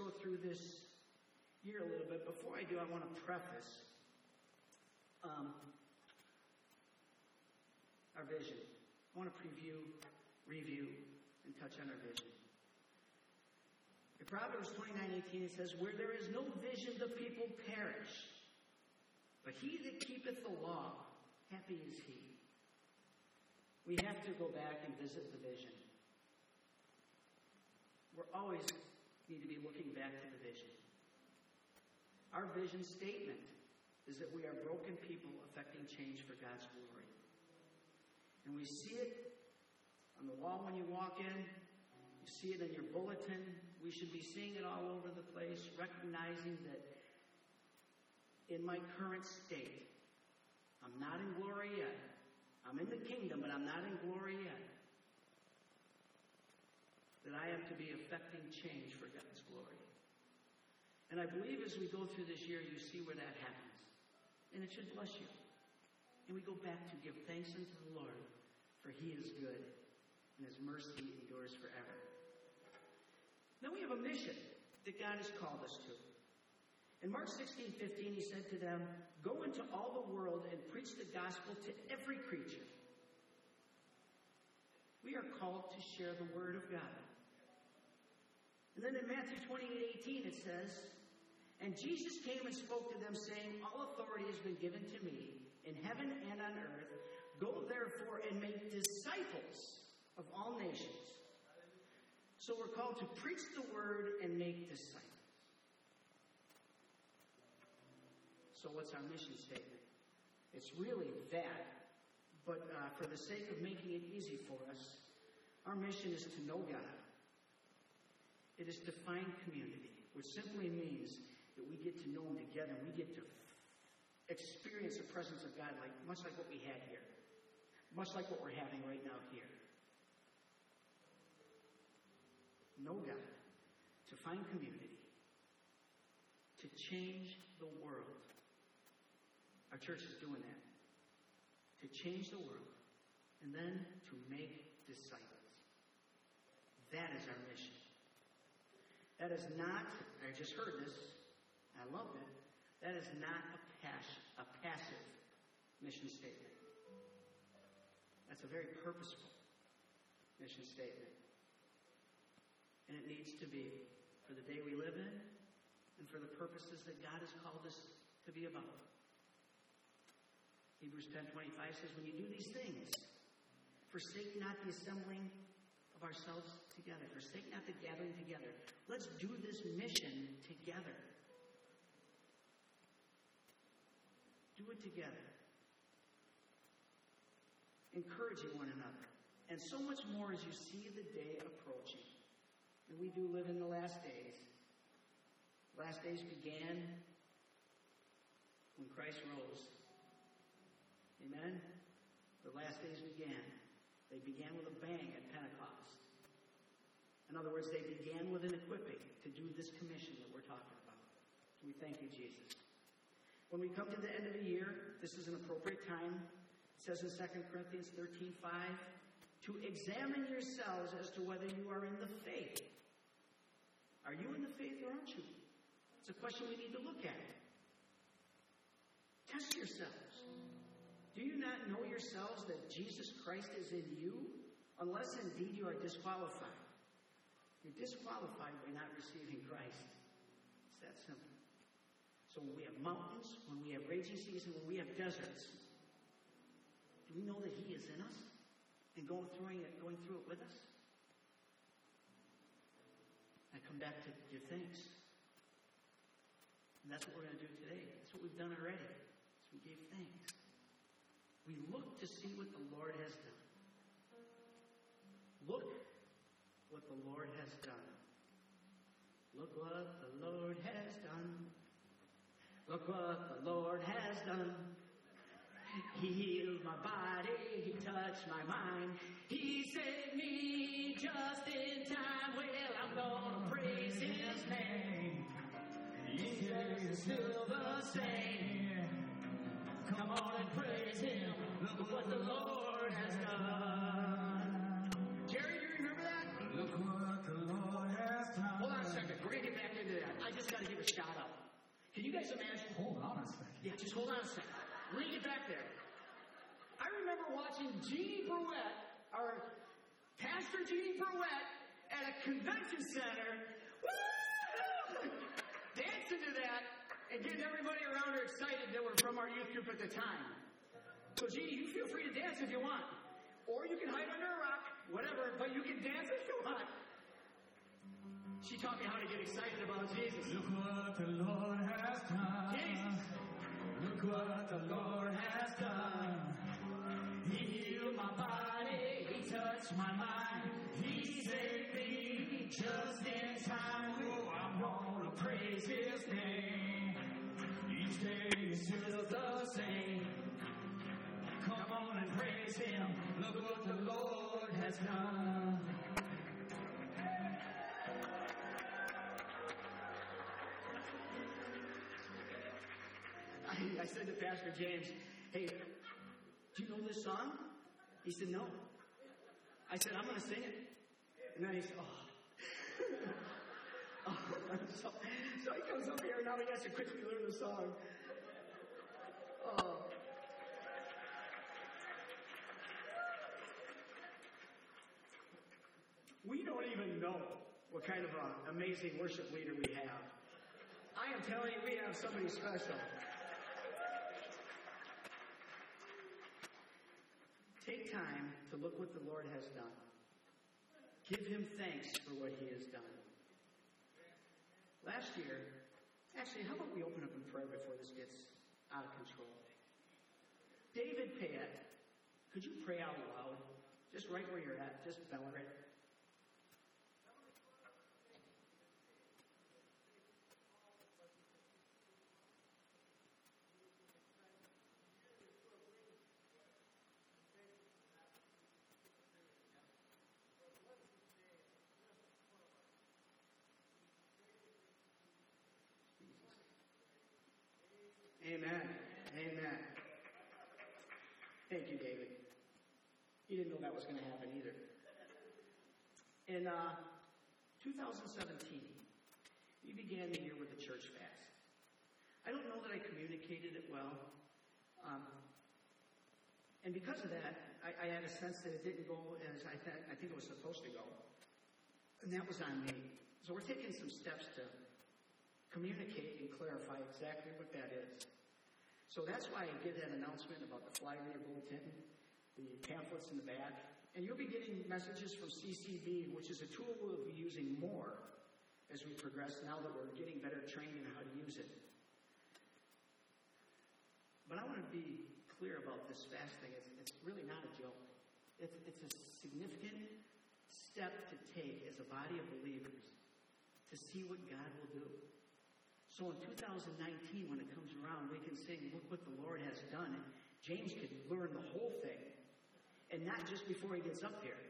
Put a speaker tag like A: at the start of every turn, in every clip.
A: go through this year a little bit. Before I do, I want to preface our vision. I want to review, and touch on our vision. In Proverbs 29:18, it says, "Where there is no vision, the people perish. But he that keepeth the law, happy is he." We have to go back and visit the vision. We always need to be looking back to the vision. Our vision statement is that we are broken people affecting change for God's glory. And we see it on the wall when you walk in. You see it in your bulletin. We should be seeing it all over the place, recognizing that in my current state, I'm not in glory yet. I'm in the kingdom, but I'm not in glory yet. That I have to be affecting change for God's glory. And I believe as we go through this year, you see where that happens. And it should bless you. And we go back to give thanks unto the Lord, for he is good, and his mercy endures forever. Then we have a mission that God has called us to. In Mark 16:15, he said to them, "Go into all the world and preach the gospel to every creature." We are called to share the word of God. And then in Matthew 28:18, it says, "And Jesus came and spoke to them, saying, All authority has been given to me in heaven and on earth. Go therefore and make disciples of all nations." So we're called to preach the word and make disciples. So what's our mission statement? It's really that. But for the sake of making it easy for us, our mission is to know God. It is to find community, which simply means that we get to know him together. And we get to experience the presence of God much like what we had here. Much like what we're having right now here. Know God. To find community. To change the world. Our church is doing that. To change the world. And then to make disciples. That is our mission. That is not, I just heard this, I love it. That is not a passive mission statement. That's a very purposeful mission statement. And it needs to be for the day we live in and for the purposes that God has called us to be about. Hebrews 10:25 says, "When you do these things, forsake not the assembling of ourselves together. Forsake not the gathering together." Let's do this mission together. Do it together. Encouraging one another. And so much more as you see the day approaching. And we do live in the last days. The last days began when Christ rose. Amen? The last days began. They began with a bang at Pentecost. In other words, they began with an equipping to do this commission that we're talking about. So we thank you, Jesus. When we come to the end of the year, this is an appropriate time. It says in 2 Corinthians 13:5, to examine yourselves as to whether you are in the faith. Are you in the faith or aren't you? It's a question we need to look at. Test yourselves. Do you not know yourselves that Jesus Christ is in you? Unless indeed you are disqualified. You're disqualified by not receiving Christ. It's that simple. So when we have mountains, when we have raging seas, and when we have deserts, do we know that he is in us and going through it with us? I come back to give thanks. And that's what we're going to do today. That's what we've done already. So we gave thanks. We look to see what the Lord has done. Look what the Lord has done. Look what the Lord has done. Look what the Lord has done. He healed my body. He touched my mind. He saved me just in time. Well, I'm gonna praise his name. He is still the same. Come on and praise him. Look what the Lord has done. Jerry, do you remember that? Look what the Lord has done. Hold on a second. We're going to get back into that. hold on a second. Let me get back there. I remember watching Jeannie Brouette, our Pastor Jeannie Brouette, at a convention center, dancing to that and getting everybody around her excited that were from our youth group at the time. So Jeannie, you feel free to dance if you want. Or you can hide under a rock, whatever, but you can dance if you want. She taught me how to get excited about Jesus.
B: Look what the Lord has done.
A: Jesus.
B: Look what the Lord has done. He healed my body. He touched my mind. He saved me just in time. Oh, I'm gonna praise His name. Each day is still the same. Come on and praise Him. Look what the Lord has done.
A: I said to Pastor James, hey, do you know this song? He said, no. I said, I'm going to sing it. And then he said, so he comes up here, and now he has to quickly learn the song. We don't even know what kind of an amazing worship leader we have. I am telling you, we have somebody special. Take time to look what the Lord has done. Give Him thanks for what He has done. Last year, actually, how about we open up in prayer before this gets out of control? David Payette, could you pray out loud? Just right where you're at. Just bellow it. Amen. Amen. Thank you, David. You didn't know that was going to happen either. In 2017, we began the year with a church fast. I don't know that I communicated it well. And because of that, I had a sense that it didn't go as I think it was supposed to go. And that was on me. So we're taking some steps to communicate and clarify exactly what that is. So that's why I did that announcement about the flyer in your bulletin, the pamphlets in the back. And you'll be getting messages from CCB, which is a tool we'll be using more as we progress now that we're getting better trained in how to use it. But I want to be clear about this fasting. It's really not a joke. It's a significant step to take as a body of believers to see what God will do. So in 2019, when it comes around, we can sing, look what the Lord has done. And James could learn the whole thing, and not just before he gets up here.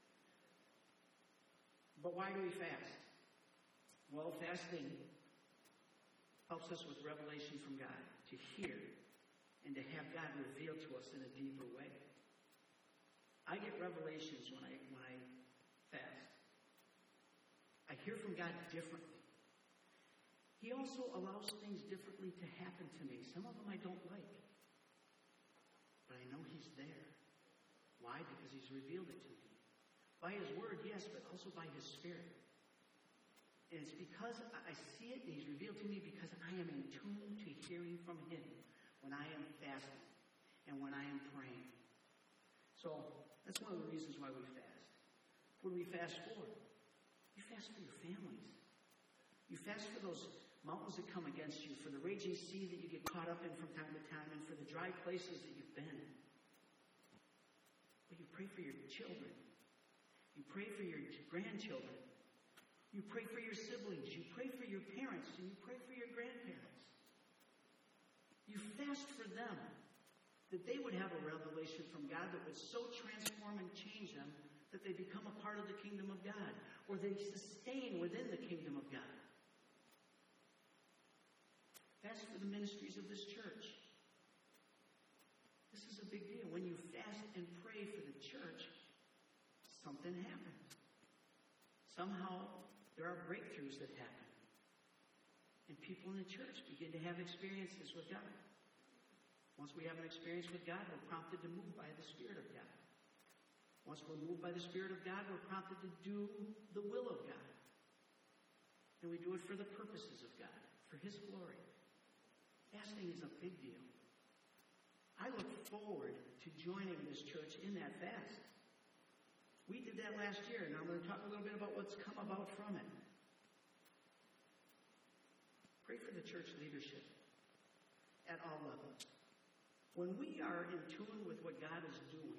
A: But why do we fast? Well, fasting helps us with revelation from God, to hear and to have God reveal to us in a deeper way. I get revelations when I fast. I hear from God differently. He also allows things differently to happen to me. Some of them I don't like. But I know He's there. Why? Because He's revealed it to me. By His Word, yes, but also by His Spirit. And it's because I see it and He's revealed to me because I am in tune to hearing from Him when I am fasting and when I am praying. So that's one of the reasons why we fast. What do we fast for? You fast for your families. You fast for those mountains that come against you, for the raging sea that you get caught up in from time to time, and for the dry places that you've been. But you pray for your children. You pray for your grandchildren. You pray for your siblings. You pray for your parents, and you pray for your grandparents. You fast for them, that they would have a revelation from God that would so transform and change them that they become a part of the kingdom of God, or they sustain within the kingdom of God. Fast for the ministries of this church. This is a big deal. When you fast and pray for the church, something happens. Somehow, there are breakthroughs that happen. And people in the church begin to have experiences with God. Once we have an experience with God, we're prompted to move by the Spirit of God. Once we're moved by the Spirit of God, we're prompted to do the will of God. And we do it for the purposes of God, for His glory. Fasting is a big deal. I look forward to joining this church in that fast. We did that last year, and I'm going to talk a little bit about what's come about from it. Pray for the church leadership at all levels. When we are in tune with what God is doing,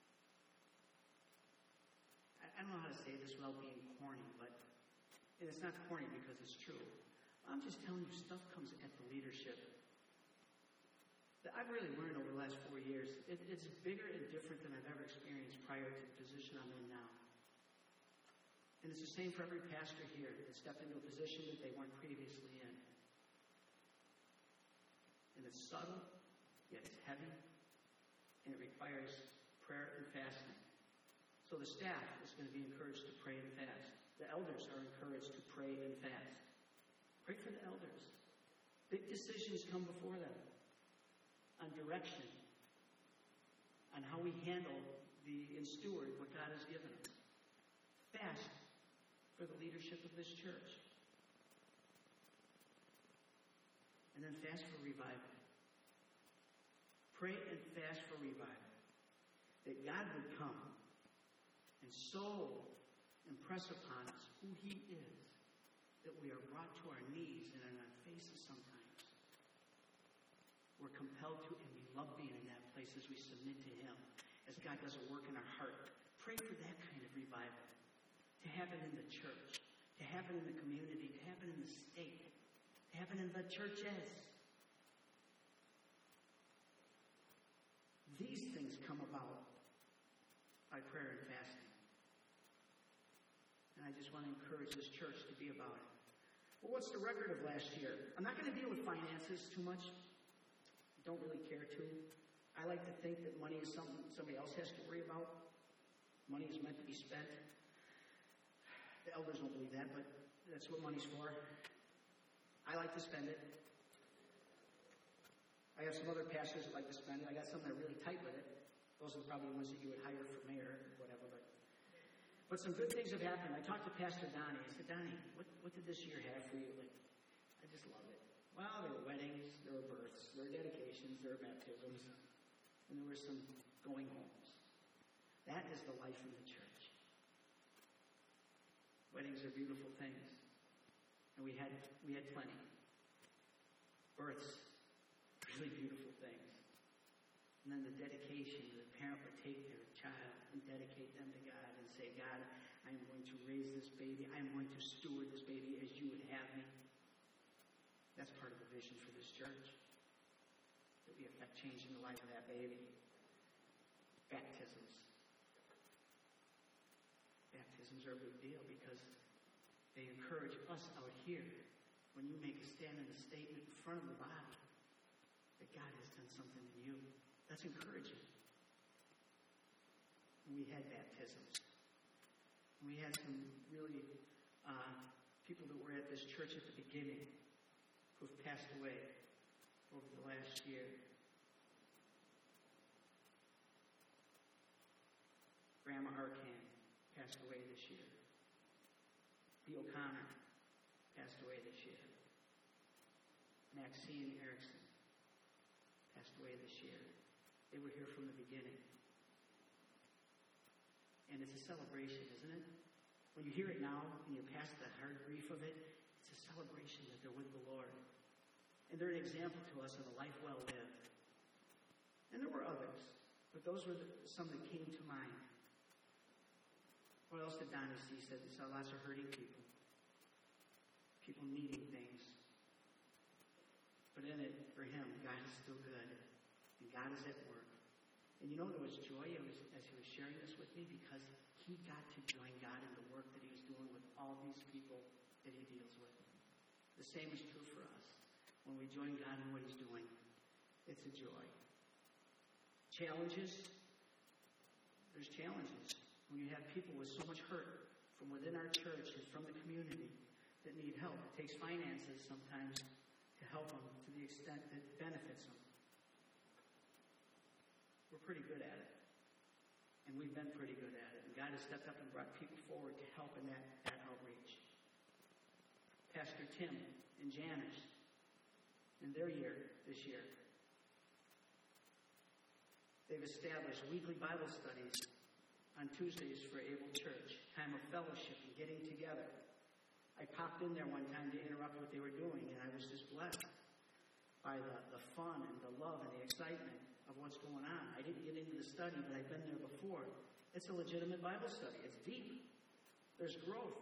A: I don't know how to say this without being corny, and it's not corny because it's true. I'm just telling you, stuff comes at the leadership that I've really learned over the last 4 years. It's bigger and different than I've ever experienced prior to the position I'm in now. And it's the same for every pastor here that stepped into a position that they weren't previously in. And it's subtle, yet it's heavy, and it requires prayer and fasting. So the staff is going to be encouraged to pray and fast. The elders are encouraged to pray and fast. Pray for the elders. Big decisions come before them on direction, on how we handle and steward what God has given us. Fast for the leadership of this church. And then fast for revival. Pray and fast for revival. That God would come and so impress upon us who He is, that we are brought to our knees and on our faces sometimes. We're compelled to, and we love being in that place as we submit to Him, as God does a work in our heart. Pray for that kind of revival, to happen in the church, to happen in the community, to happen in the state, to happen in the churches. These things come about by prayer and fasting. And I just want to encourage this church to be about it. Well, what's the record of last year? I'm not going to deal with finances too much. Don't really care to. I like to think that money is something somebody else has to worry about. Money is meant to be spent. The elders don't believe that, but that's what money's for. I like to spend it. I have some other pastors that like to spend it. I got some that are really tight with it. Those are probably the ones that you would hire for mayor or whatever. But some good things have happened. I talked to Pastor Donnie. I said, Donnie, what did this year have for you? I just love it. Well, there were weddings, there were births, there were dedications, there were baptisms, and there were some going homes. That is the life in the church. Weddings are beautiful things. And we had plenty. Births, really beautiful things. And then the dedication, the parent would take their child and dedicate them to God and say, God, I am going to raise this baby. I am going to steward this baby as you would have me. That's part of the vision for this church. That we affect change in the life of that baby. Baptisms. Baptisms are a big deal because they encourage us out here when you make a stand and a statement in front of the body that God has done something in you. That's encouraging. And we had baptisms. And we had some really people that were at this church at the beginning who have passed away over the last year. Grandma Arcan passed away this year. Lee O'Connor passed away this year. Maxine Erickson passed away this year. They were here from the beginning. And it's a celebration, isn't it? When you hear it now and you're past the hard grief of it, it's a celebration that they're with the Lord. And they're an example to us of a life well lived. And there were others, but those were some that came to mind. What else did Donnie see? He said he saw lots of hurting people. People needing things. But in it, for him, God is still good. And God is at work. And you know there was joy as he was sharing this with me because he got to join God in the work that he was doing with all these people that he deals with. The same is true for us. When we join God in what he's doing, it's a joy. Challenges. There's challenges. When you have people with so much hurt from within our church and from the community that need help. It takes finances sometimes to help them to the extent that benefits them. pretty good at it. And we've been pretty good at it. And God has stepped up and brought people forward to help in that outreach. Pastor Tim and Janice, in their year, this year, they've established weekly Bible studies on Tuesdays for Able Church, time of fellowship and getting together. I popped in there one time to interrupt what they were doing, and I was just blessed by the fun and the love and the excitement of what's going on. I didn't get into the study, but I've been there before. It's a legitimate Bible study. It's deep. There's growth.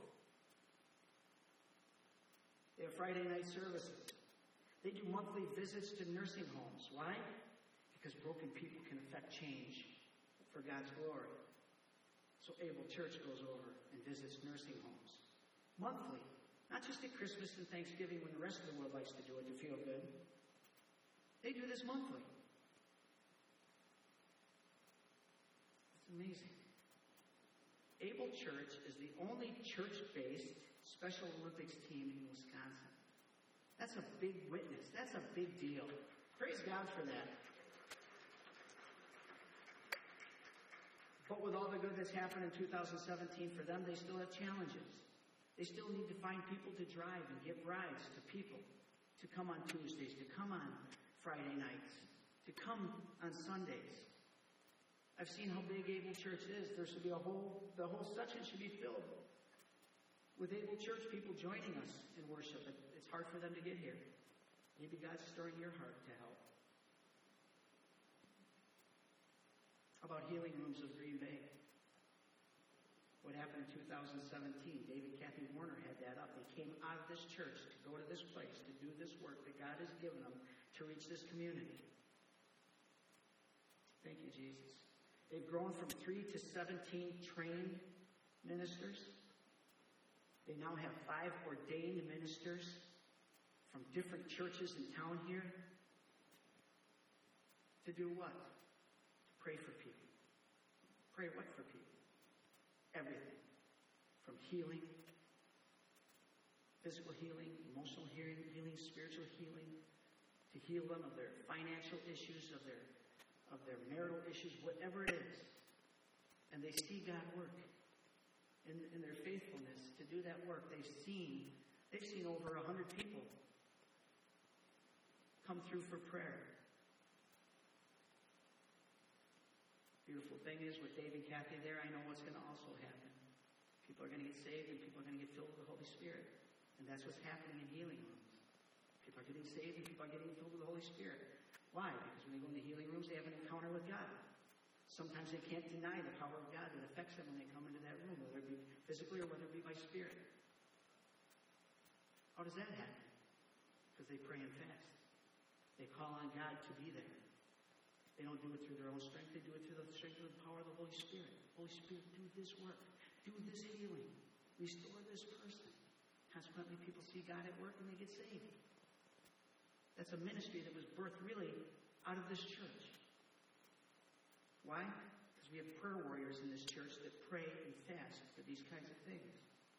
A: They have Friday night services. They do monthly visits to nursing homes. Why? Because broken people can affect change for God's glory. So Able Church goes over and visits nursing homes. Monthly. Not just at Christmas and Thanksgiving when the rest of the world likes to do it to feel good. They do this monthly. It's amazing. Able Church is the only church-based Special Olympics team in Wisconsin. That's a big witness. That's a big deal. Praise God for that. But with all the good that's happened in 2017 for them, they still have challenges. They still need to find people to drive and give rides to people to come on Tuesdays, to come on Friday nights, to come on Sundays. I've seen how big Able Church is. There should be the whole section should be filled with Able Church people joining us in worship. It's hard for them to get here. Maybe God's stirring your heart to help. How about Healing Rooms of Green Bay? What happened in 2017? David and Kathy Warner had that up. They came out of this church to go to this place, to do this work that God has given them to reach this community. Thank you, Jesus. They've grown from 3 to 17 trained ministers. They now have 5 ordained ministers from different churches in town here. To do what? To pray for people. Pray what for people? Everything. From healing, physical healing, emotional healing, spiritual healing, to heal them of their financial issues, of their marital issues, whatever it is. And they see God work in their faithfulness to do that work. They've seen over 100 people come through for prayer. Beautiful thing is, with Dave and Kathy there, I know what's going to also happen. People are going to get saved and people are going to get filled with the Holy Spirit. And that's what's happening in healing rooms. People are getting saved and people are getting filled with the Holy Spirit. Why? Because when they go into healing rooms, they have an encounter with God. Sometimes they can't deny the power of God that affects them when they come into that room, whether it be physically or whether it be by spirit. How does that happen? Because they pray and fast. They call on God to be there. They don't do it through their own strength. They do it through the strength of the power of the Holy Spirit. Holy Spirit, do this work. Do this healing. Restore this person. Consequently, people see God at work and they get saved. That's a ministry that was birthed really out of this church. Why? Because we have prayer warriors in this church that pray and fast for these kinds of things.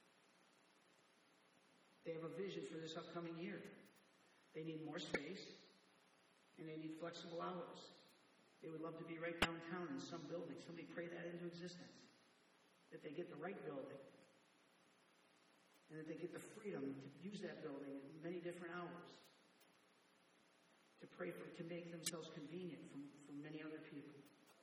A: They have a vision for this upcoming year. They need more space and they need flexible hours. They would love to be right downtown in some building. Somebody pray that into existence. That they get the right building. And that they get the freedom to use that building in many different hours. To pray for, to make themselves convenient for many other people.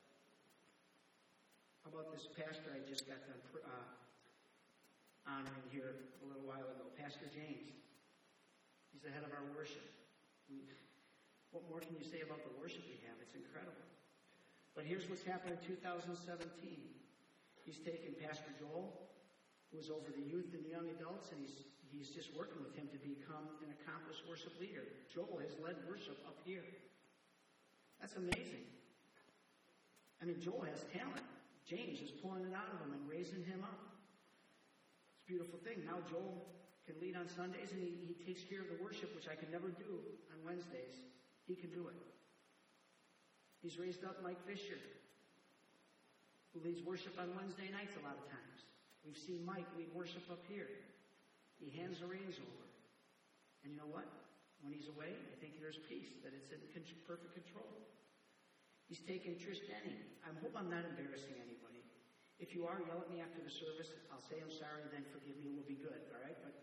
A: How about this pastor I just got done honoring here a little while ago, Pastor James. He's the head of our worship. What more can you say about the worship we have? It's incredible. But here's what's happened in 2017. He's taken Pastor Joel, who is over the youth and the young adults, and he's just working with him to become an accomplished worship leader. Joel has led worship up here. That's amazing. I mean, Joel has talent. James is pulling it out of him and raising him up. It's a beautiful thing. Now Joel can lead on Sundays, and he takes care of the worship, which I can never do on Wednesdays. He can do it. He's raised up Mike Fisher, who leads worship on Wednesday nights a lot of times. We've seen Mike lead worship up here. He hands the reins over. And you know what? When he's away, I think there's peace, that it's in perfect control. He's taken Trish Denny. I hope I'm not embarrassing anybody. If you are, yell at me after the service. I'll say I'm sorry, then forgive me, and we'll be good, all right? But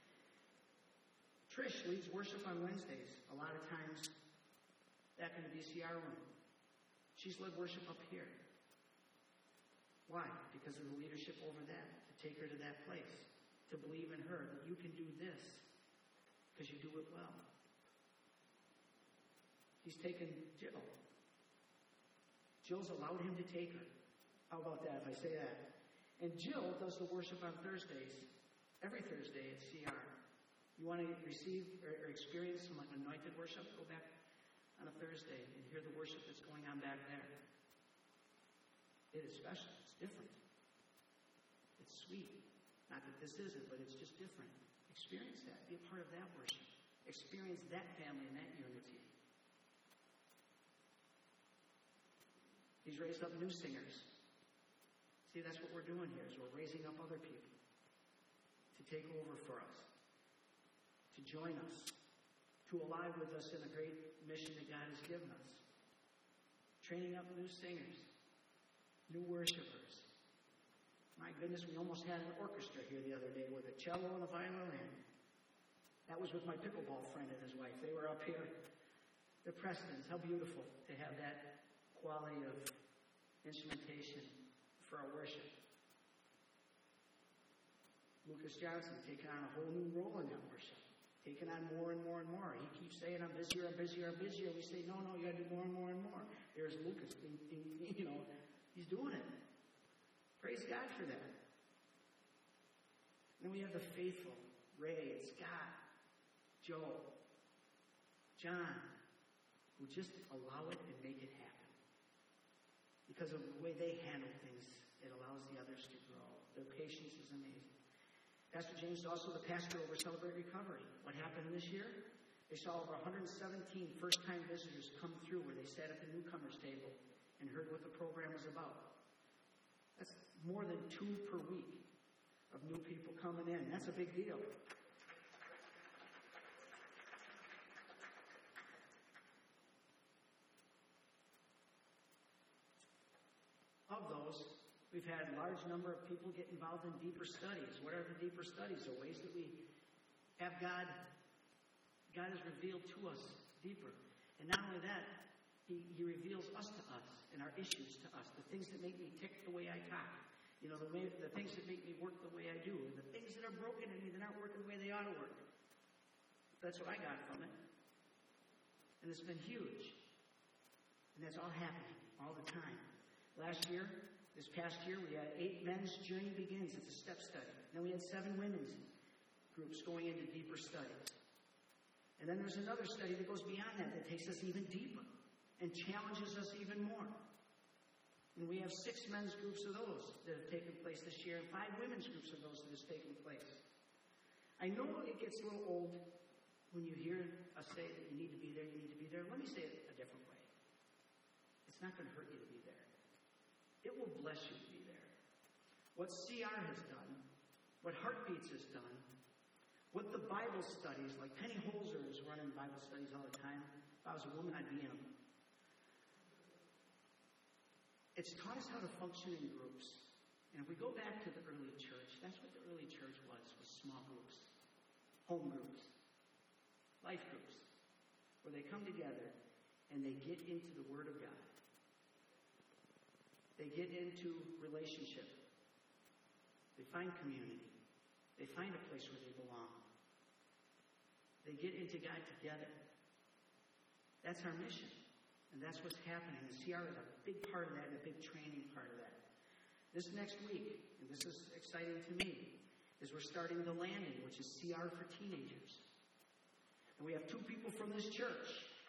A: Trish leads worship on Wednesdays. A lot of times back in the VCR room. She's led worship up here. Why? Because of the leadership over that, to take her to that place, to believe in her that you can do this because you do it well. He's taken Jill. Jill's allowed him to take her. How about that if I say that? And Jill does the worship on Thursdays, every Thursday at CR. You want to receive or experience some anointed worship? Go back on a Thursday and hear the worship that's going on back there. It is special. It's different. It's sweet. Not that this isn't, but it's just different. Experience that. Be a part of that worship. Experience that family and that unity. He's raised up new singers. See, that's what we're doing here, is we're raising up other people to take over for us, to join us, to ally with us in the great mission that God has given us. Training up new singers, new worshipers. My goodness, we almost had an orchestra here the other day with a cello and a violin. That was with my pickleball friend and his wife. They were up here. The Prestons. How beautiful to have that quality of instrumentation for our worship. Lucas Johnson taking on a whole new role in that worship. Taking on more and more and more. He keeps saying, I'm busier, I'm busier, I'm busier. We say, no, you got to do more and more and more. There's Lucas. He's doing it. Praise God for that. Then we have the faithful, Ray and Scott, Joe, John, who just allow it and make it happen. Because of the way they handle things, it allows the others to grow. Their patience is amazing. Pastor James is also the pastor over Celebrate Recovery. What happened this year? They saw over 117 first-time visitors come through where they sat at the newcomers table and heard what the program was about. That's more than 2 per week of new people coming in. That's a big deal. Of those, we've had a large number of people get involved in deeper studies. What are the deeper studies? The ways that we have God has revealed to us deeper. And not only that, He reveals us to us and our issues to us. The things that make me tick the way I talk. The things that make me work the way I do. And the things that are broken in me that aren't working the way they ought to work. That's what I got from it. And it's been huge. And that's all happening all the time. This past year, we had 8 men's journey begins. It's a step study. Then we had 7 women's groups going into deeper studies. And then there's another study that goes beyond that takes us even deeper and challenges us even more. And we have 6 men's groups of those that have taken place this year and 5 women's groups of those that has taken place. I know it gets a little old when you hear us say that you need to be there, you need to be there. Let me say it a different way. It's not going to hurt you to be there. It will bless you to be there. What CR has done, what Heartbeats has done, what the Bible studies, like Penny Holzer is running Bible studies all the time. If I was a woman, I'd be in them. It's taught us how to function in groups. And if we go back to the early church, that's what the early church was small groups, home groups, life groups, where they come together and they get into the Word of God. They get into relationship. They find community. They find a place where they belong. They get into God together. That's our mission. And that's what's happening. And CR is a big part of that and a big training part of that. This next week, and this is exciting to me, is we're starting The Landing, which is CR for teenagers. And we have 2 people from this church.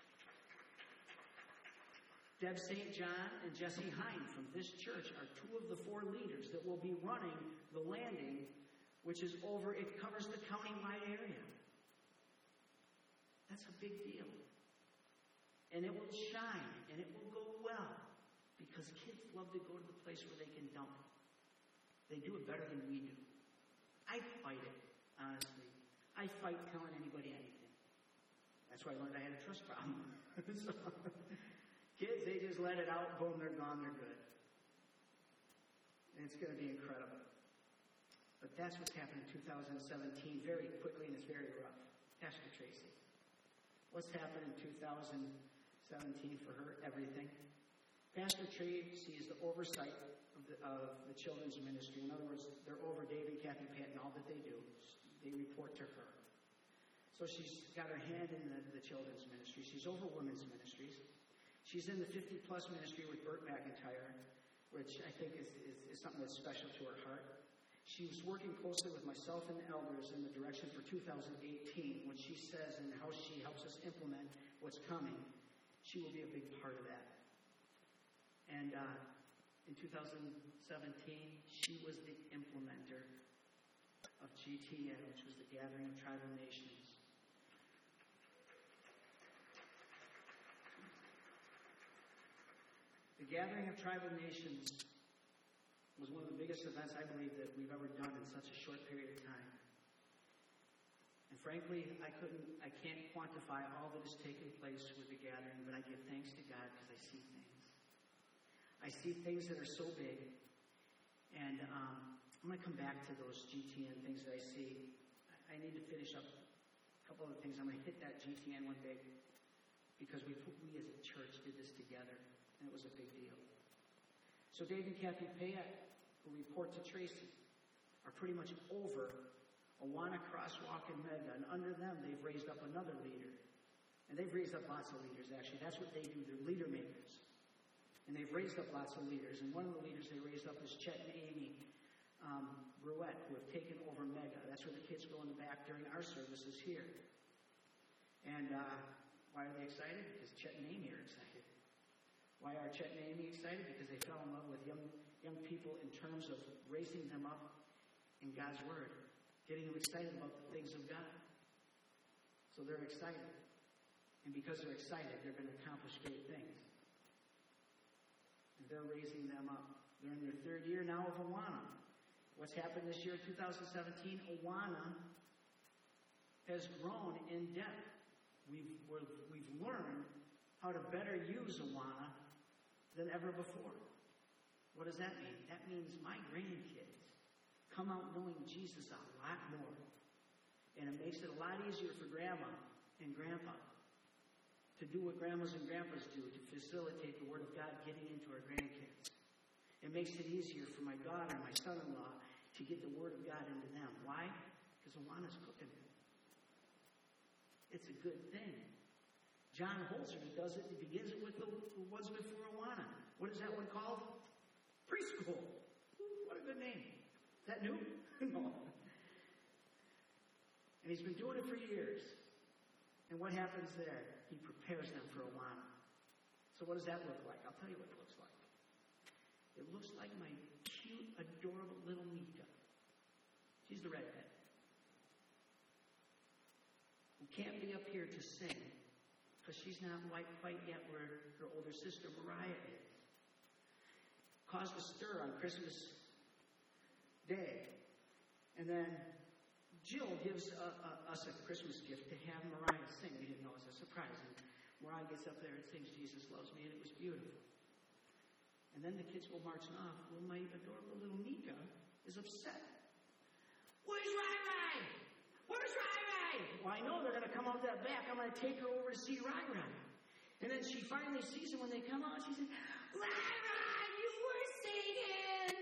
A: Deb St. John and Jesse Hine from this church are 2 of the 4 leaders that will be running The Landing, which is it covers the county-wide area. That's a big deal. And it will shine, and it will go well, because kids love to go to the place where they can dump. They do it better than we do. I fight it, honestly. I fight telling anybody anything. That's why I learned I had a trust problem. So, Kids, they just let it out, boom, they're gone, they're good. And it's going to be incredible. But that's what's happened in 2017 very quickly, and it's very rough. Pastor Tracy. What's happened in 2017 for her? Everything. Pastor Tracy is the oversight of the children's ministry. In other words, they're over Dave and Kathy Patton, all that they do. They report to her. So she's got her hand in the children's ministry. She's over women's ministries. She's in the 50-plus ministry with Burt McIntyre, which I think is something that's special to her heart. She was working closely with myself and the elders in the direction for 2018. What she says and how she helps us implement what's coming, she will be a big part of that. And in 2017, she was the implementer of GTN, which was the Gathering of Tribal Nations. The Gathering of Tribal Nations was one of the biggest events, I believe, that we've ever done in such a short period of time. And frankly, I can't quantify all that has taken place with the gathering, but I give thanks to God because I see things. I see things that are so big. And I'm going to come back to those GTN things that I see. I need to finish up a couple of things. I'm going to hit that GTN one big because we as a church did this together, and it was a big deal. So Dave and Kathy Payette, who report to Tracy, are pretty much over Awana Crosswalk and Mega, and under them they've raised up another leader. And they've raised up lots of leaders, actually. That's what they do. They're leader makers. And they've raised up lots of leaders. And one of the leaders they raised up is Chet and Amy Bruette, who have taken over Mega. That's where the kids go in the back during our services here. And why are they excited? Because Chet and Amy are excited. Why are Chet and Amy excited? Because they fell in love with young people in terms of raising them up in God's Word, getting them excited about the things of God. So they're excited. And because they're excited, they're going to accomplish great things. And they're raising them up. They're in their third year now of Awana. What's happened this year, 2017? Awana has grown in depth. We've learned how to better use Awana than ever before. What does that mean? That means my grandkids come out knowing Jesus a lot more. And it makes it a lot easier for Grandma and Grandpa to do what grandmas and grandpas do, to facilitate the Word of God getting into our grandkids. It makes it easier for my daughter and my son-in-law to get the Word of God into them. Why? Because Awana's cooking. It's a good thing. John Holzer does it. He begins it with the ones before Awana. What is that one called? Preschool. What a good name. Is that new? No. And he's been doing it for years. And what happens there? He prepares them for Awana. So what does that look like? I'll tell you what it looks like. It looks like my cute, adorable little Mika. She's the redhead. Who can't be up here to sing because she's not quite yet where her older sister Mariah is. Caused a stir on Christmas Day. And then Jill gives us a Christmas gift to have Mariah sing. We didn't know it was a surprise. And Mariah gets up there and sings Jesus Loves Me, and it was beautiful. And then the kids go marching off. Well, my adorable little Mika is upset. Where's Rai? Where's Rai? Well, I know they're going to come out that back. I'm going to take her over to see Rai. And then she finally sees them when they come out. She says, Rai, you were singing.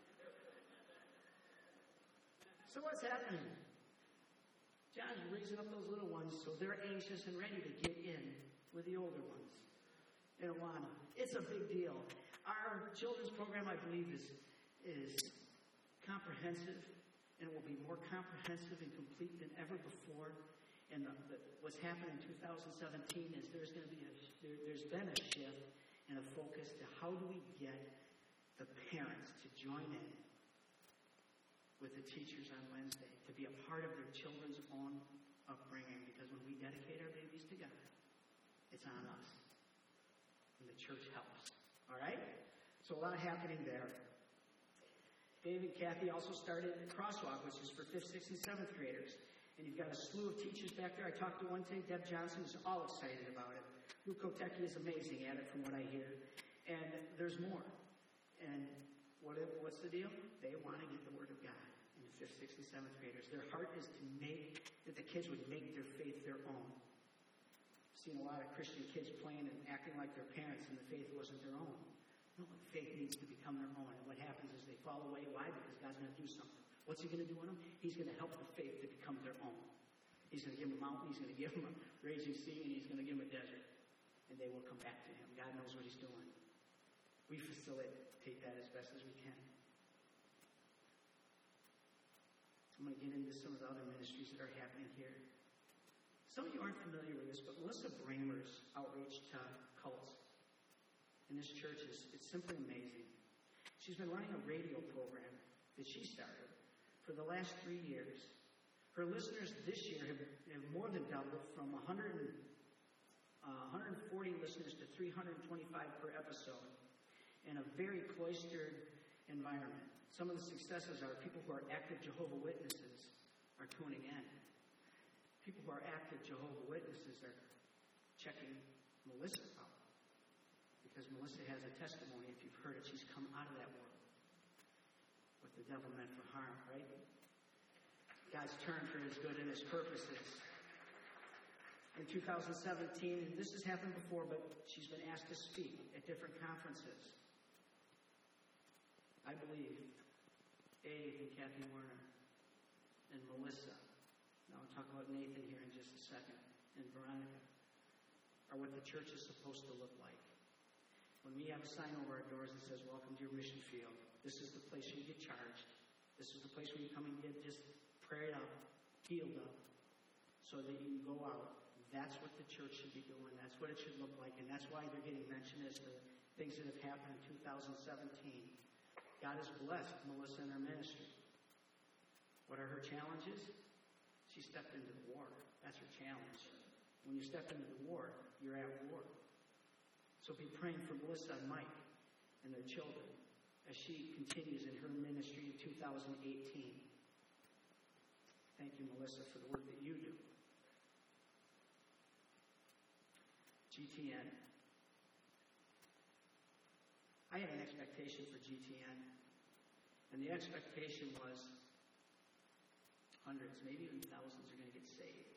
A: So what's happening? John's raising up those little ones so they're anxious and ready to get in with the older ones in Awana. It's a big deal. Our children's program, I believe, is comprehensive, and it will be more comprehensive and complete than ever before. And what's happened in 2017 is there's been a shift and a focus to how do we get the parents to join in with the teachers on Wednesday, to be a part of their children's own upbringing. Because when we dedicate our babies to God, it's on us. And the church helps. All right? So a lot happening there. Dave and Kathy also started Crosswalk, which is for 5th, 6th, and 7th graders. And you've got a slew of teachers back there. I talked to one today, Deb Johnson, is all excited about it. Lou Kotecki is amazing at it from what I hear. And there's more. And what's the deal? They want to get the Word of God in the 5th, 6th, and 7th graders. Their heart is to make, that the kids would make their faith their own. I've seen a lot of Christian kids playing and acting like their parents, and the faith wasn't their own. No, faith needs to become their own. And what happens is they fall away. Why? Because God's going to do something. What's He going to do in them? He's going to help the faith to become their own. He's going to give them a mountain. He's going to give them a raging sea, and He's going to give them a desert. And they will come back to Him. God knows what He's doing. We facilitate that as best as we can. I'm going to get into some of the other ministries that are happening here. Some of you aren't familiar with this, but Melissa Bramer's outreach to cults in this church it's simply amazing. She's been running a radio program that she started for the last 3 years. Her listeners this year have more than doubled from 140 listeners to 325 per episode in a very cloistered environment. Some of the successes are people who are active Jehovah's Witnesses are tuning in. People who are active Jehovah's Witnesses are checking Melissa out. Because Melissa has a testimony, if you've heard it, she's come out of that world. What the devil meant for harm, right? God's turned for His good and His purposes. In 2017, and this has happened before, but she's been asked to speak at different conferences. I believe Dave and Kathy Werner and Melissa, now I'll talk about Nathan here in just a second, and Veronica, are what the church is supposed to look like. When we have a sign over our doors that says, "Welcome to your mission field," this is the place where you get charged. This is the place where you come and get just prayed up, healed up, so that you can go out. That's what the church should be doing. That's what it should look like. And that's why they're getting mentioned as the things that have happened in 2017. God has blessed Melissa and her ministry. What are her challenges? She stepped into the war. That's her challenge. When you step into the war, you're at war. So be praying for Melissa and Mike and their children as she continues in her ministry in 2018. Thank you, Melissa, for the work that you do. GTN. I had an expectation for GTN, and the expectation was hundreds, maybe even thousands are going to get saved.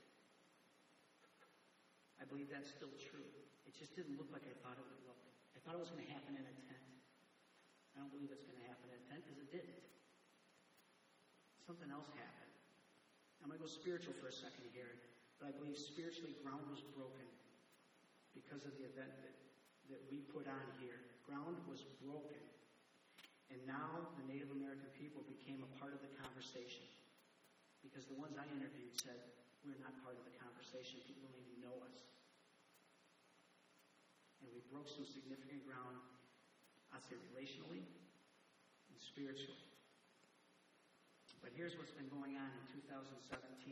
A: I believe that's still true. It just didn't look like I thought it would look. I thought it was going to happen in a tent. I don't believe it's going to happen in a tent because it didn't. Something else happened. I'm going to go spiritual for a second here, but I believe spiritually ground was broken because of the event that we put on here. Ground was broken. And now the Native American people became a part of the conversation. Because the ones I interviewed said, we're not part of the conversation. People don't even know us. And we broke some significant ground, I'd say relationally and spiritually. But here's what's been going on in 2017.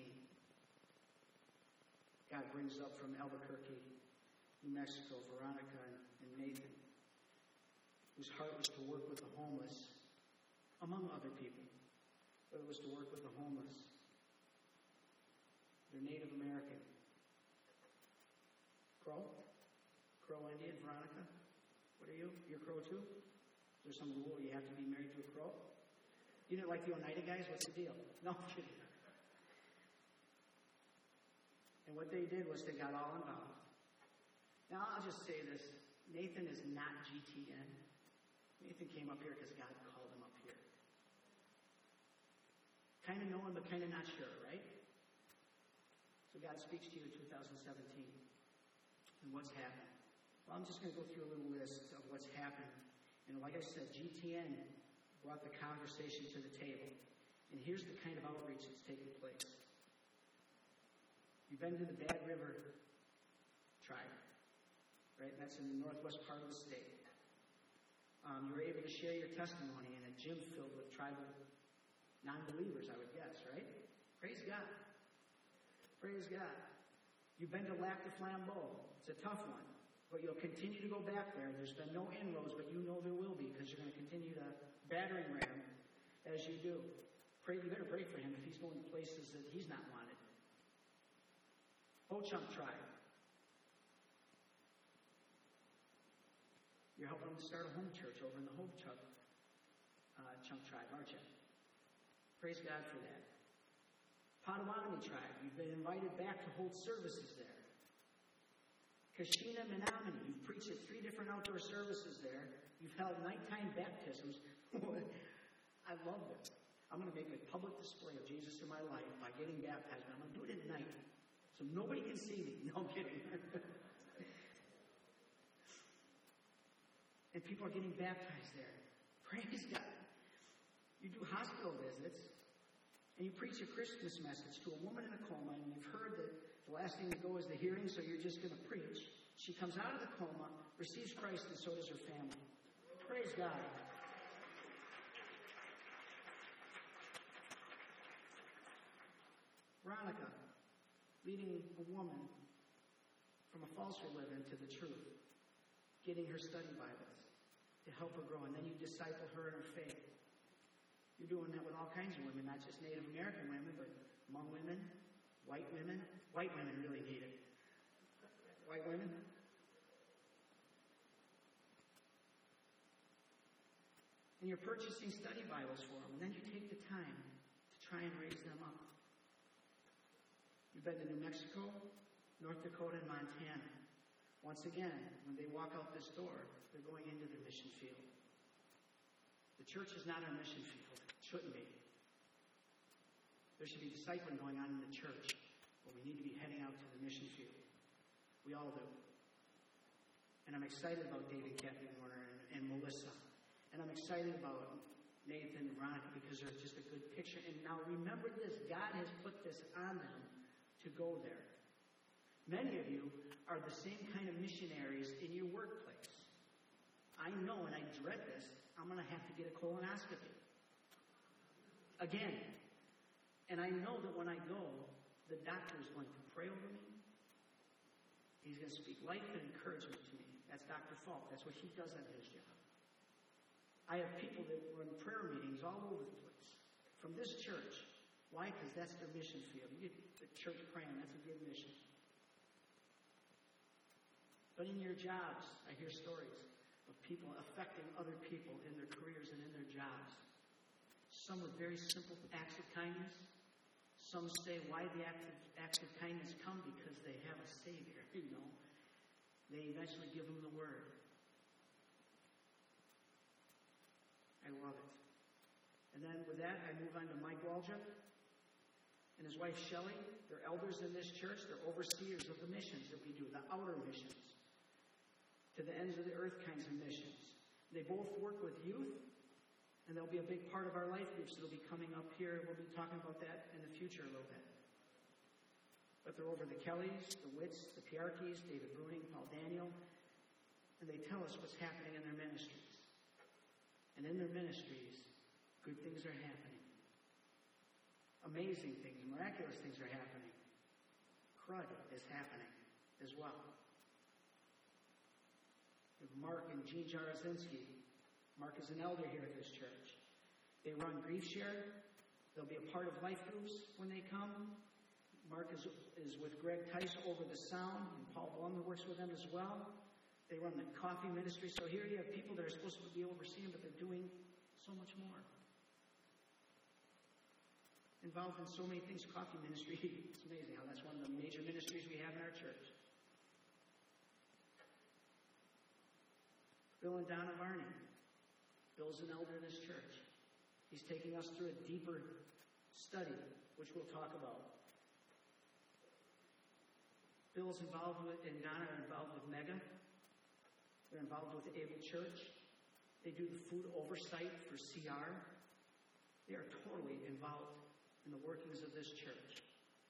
A: God brings up from Albuquerque, New Mexico, Veronica and Nathan, whose heart was to work with the homeless, among other people, but it was to work with the homeless. They're Native American. Crow? Crow Indian, Veronica? What are you? You're Crow too? Is there some rule you have to be married to a Crow? You didn't like the Oneida guys? What's the deal? No, I'm kidding. And what they did was they got all involved. Now, I'll just say this. Nathan is not GTN. Nathan came up here because God called him up here. Kind of know him, but kind of not sure, right? So God speaks to you in 2017. And what's happened? Well, I'm just going to go through a little list of what's happened. And like I said, GTN brought the conversation to the table. And here's the kind of outreach that's taking place. You've been to the Bad River tribe, right? That's in the northwest part of the state. You were able to share your testimony in a gym filled with tribal non-believers, I would guess, right? Praise God. Praise God. You've been to Lac de Flambeau. It's a tough one, but you'll continue to go back there. There's been no inroads, but you know there will be because you're going to continue to battering ram as you do. You better pray for him if he's going to places that he's not wanted. Ho-Chunk tribe. You're helping them start a home church over in the Hope Chunk tribe, aren't you? Praise God for that. Potawatomi tribe, you've been invited back to hold services there. Kashina Menominee, you've preached at 3 different outdoor services there. You've held nighttime baptisms. I love this. I'm going to make a public display of Jesus in my life by getting baptized. I'm going to do it at night so nobody can see me. No, I'm kidding. And people are getting baptized there. Praise God. You do hospital visits, and you preach a Christmas message to a woman in a coma, and you've heard that the last thing to go is the hearing, so you're just going to preach. She comes out of the coma, receives Christ, and so does her family. Praise God. Veronica, leading a woman from a false religion to the truth, getting her study Bibles to help her grow, and then you disciple her in her faith. You're doing that with all kinds of women, not just Native American women, but Hmong women, white women. White women really need it. White women. And you're purchasing study Bibles for them, and then you take the time to try and raise them up. You've been to New Mexico, North Dakota, and Montana. Once again, when they walk out this door, they're going into the mission field. The church is not our mission field. It shouldn't be. There should be discipling going on in the church, but we need to be heading out to the mission field. We all do. And I'm excited about David, Kathy Warner, and Melissa. And I'm excited about Nathan and Veronica because they're just a good picture. And now remember this, God has put this on them to go there. Many of you are the same kind of missionaries in your workplace. I know, and I dread this, I'm going to have to get a colonoscopy. Again. And I know that when I go, the doctor is going to pray over me. He's going to speak life and encouragement to me. That's Dr. Falk. That's what he does on his job. I have people that run prayer meetings all over the place from this church. Why? Because that's their mission field. You get the church praying. That's a good mission. But in your jobs, I hear stories of people affecting other people in their careers and in their jobs. Some with very simple acts of kindness. Some say why the acts of kindness come because they have a Savior, They eventually give them the Word. I love it. And then with that, I move on to Mike Waldrop and his wife Shelley. They're elders in this church. They're overseers of the missions that we do, the outer missions, to the ends of the earth kinds of missions. They both work with youth, and they'll be a big part of our life groups that'll be coming up here. We'll be talking about that in the future a little bit. But they're over the Kellys, the Witts, the Piarkeys, David Bruning, Paul Daniel, and they tell us what's happening in their ministries. And in their ministries, good things are happening. Amazing things, miraculous things are happening. Crud is happening as well. With Mark and Jean Jarozinski. Mark is an elder here at this church. They run Grief Share. They'll be a part of life groups when they come. Mark is with Greg Tice over the sound, and Paul Blum works with them as well. They run the coffee ministry. So here you have people that are supposed to be overseeing, but they're doing so much more. Involved in so many things, coffee ministry. It's amazing how that's one of the major ministries we have in our church. Bill and Donna Varney. Bill's an elder in this church. He's taking us through a deeper study, which we'll talk about. Bill's involved with, and Donna are involved with Mega. They're involved with the Able Church. They do the food oversight for CR. They are totally involved in the workings of this church.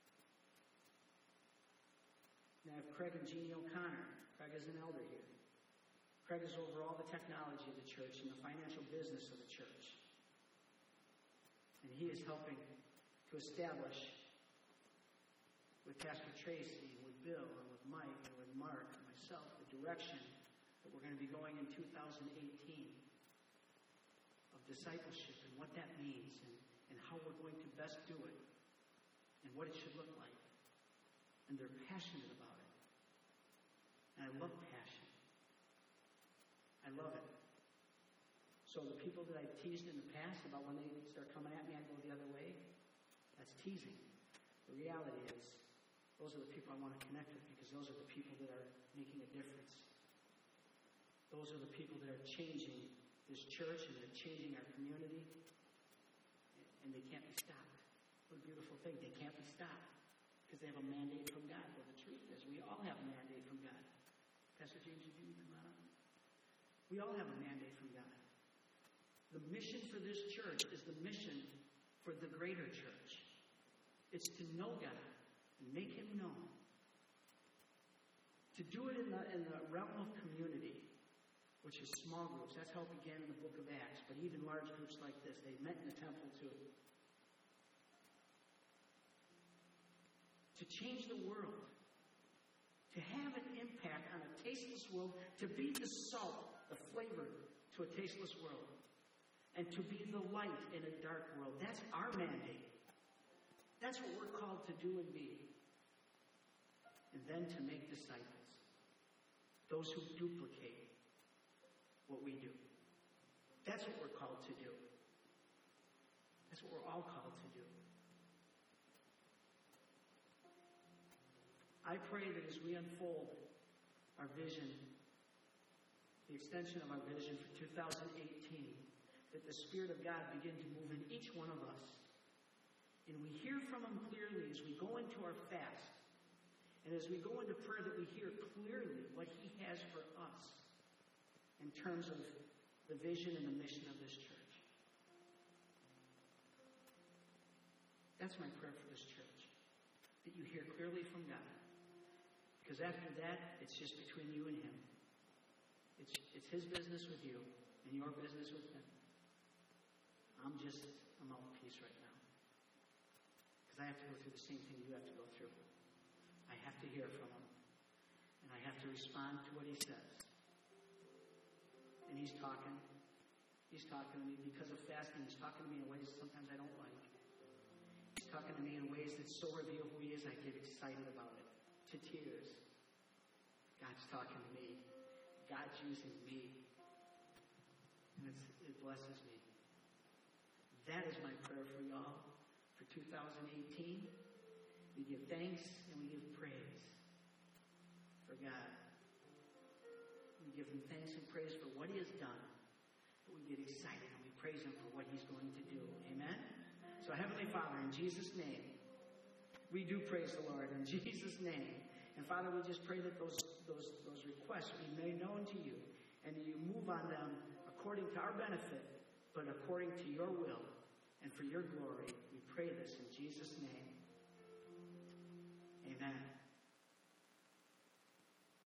A: And I have Craig and Jeannie O'Connor. Craig is an elder here. Craig is over all the technology of the church and the financial business of the church. And he is helping to establish with Pastor Tracy, and with Bill, and with Mike, and with Mark, and myself, the direction that we're going to be going in 2018 of discipleship and what that means and how we're going to best do it and what it should look like. And they're passionate about it. And I love passion. I love So the people that I've teased in the past about when they start coming at me, I go the other way, that's teasing. The reality is, those are the people I want to connect with because those are the people that are making a difference. Those are the people that are changing this church and they're changing our community. And they can't be stopped. What a beautiful thing. They can't be stopped because they have a mandate from God. Well, the truth is, we all have a mandate from God. Pastor James, would you come on? We all have a mandate from God. The mission for this church is the mission for the greater church. It's to know God and make Him known. To do it in the realm of community, which is small groups. That's how it began in the book of Acts. But even large groups like this, they met in the temple too. To change the world. To have an impact on a tasteless world. To be the salt, the flavor to a tasteless world. And to be the light in a dark world. That's our mandate. That's what we're called to do and be. And then to make disciples. Those who duplicate what we do. That's what we're called to do. That's what we're all called to do. I pray that as we unfold our vision, the extension of our vision for 2018, that the Spirit of God begin to move in each one of us. And we hear from Him clearly as we go into our fast. And as we go into prayer, that we hear clearly what He has for us in terms of the vision and the mission of this church. That's my prayer for this church. That you hear clearly from God. Because after that, it's just between you and Him. It's His business with you and your business with Him. I'm just a mouthpiece right now. Because I have to go through the same thing you have to go through. I have to hear from Him. And I have to respond to what He says. And He's talking. He's talking to me because of fasting. He's talking to me in ways sometimes I don't like. He's talking to me in ways that so reveal who He is, I get excited about it. To tears. God's talking to me. God's using me. And it blesses me. That is my prayer for y'all for 2018. We give thanks and we give praise for God. We give Him thanks and praise for what He has done. But we get excited and we praise Him for what He's going to do. Amen? So Heavenly Father, in Jesus' name, we do praise the Lord in Jesus' name. And Father, we just pray that those requests be made known to you and that you move on them according to our benefit, but according to your will and for your glory. We pray this in Jesus' name. Amen.